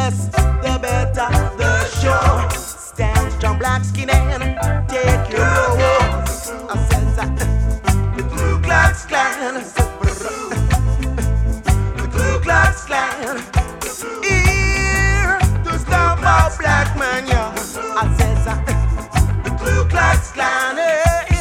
less, the better the show. Stand strong, black skin and take your role. I says the Ku Klux Klan, the Ku Klux Klan, here to stop our black man, yeah. I says the Ku Klux Klan, yeah.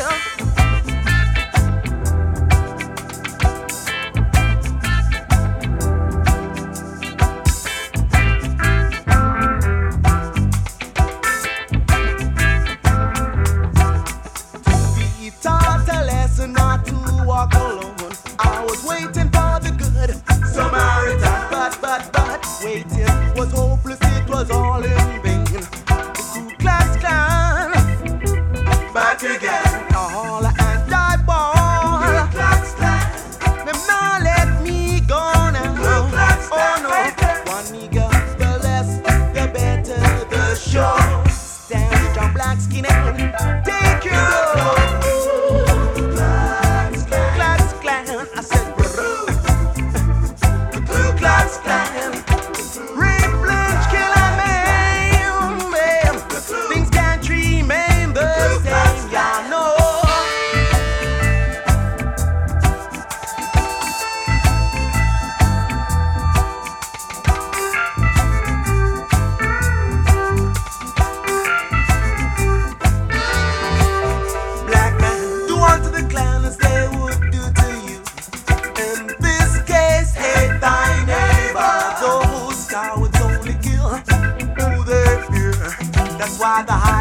Not to walk alone. I was waiting for the good Samaritan, but waiting was hopeless. It was all in vain. The Ku Klux Klan back again. All and die ball. Ku Klux Klan. Them not let me go now. Ku Klux Klan. Oh no. One nigga, the less, the better the show. Stand strong, black skin and take your role. Why the